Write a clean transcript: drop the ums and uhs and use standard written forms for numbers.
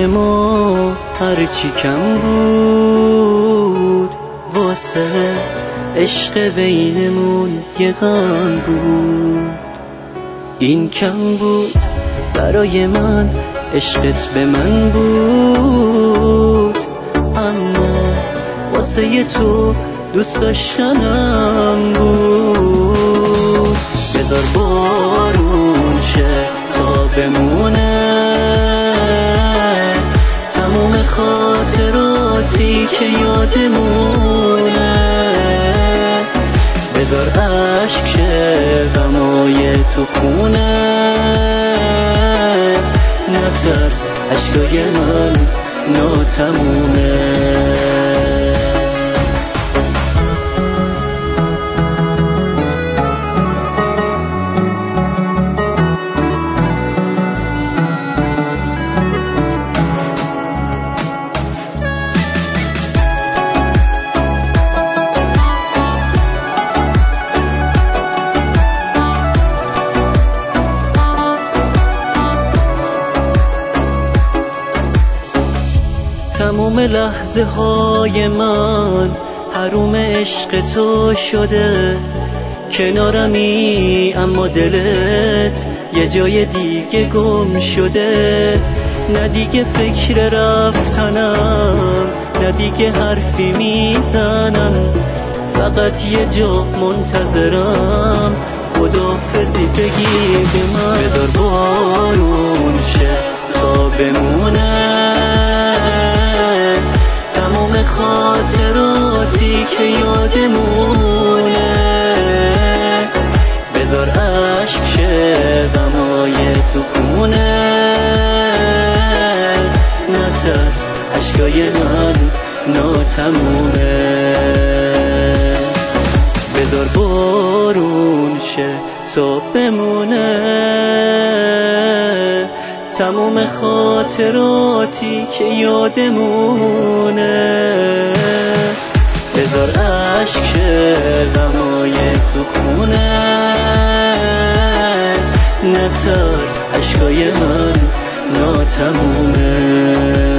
برای ما هرچی کم بود، واسه عشق بینمون یه غم بود. این کم بود برای من، عشقت به من بود، اما واسه تو دوست داشتنم بود. بذار بارون شه تا بمونه تموم خاطراتی که یادمونه. بذار عشق شه غمای تو خونه، نترس عشقای من ناتمومه. تموم لحظه های من حروم عشق تو شده، کنارمی اما دلت یه جای دیگه گم شده. نه دیگه فکر رفتنم، نه دیگه حرفی میزنم، فقط یه جا منتظرم خداحافظی بگی به من. بذار بارون شه تا بمونه تموم خاطراتی که یادمونه. بذار عشق شه غمای تو خونه، نترس عشقای من ناتمومه. بذار بارون شه تا بمونه تموم خاطراتی که یادمونه. بذار عشق شه غمای تو خونه، نترس عشقای من ناتمومه.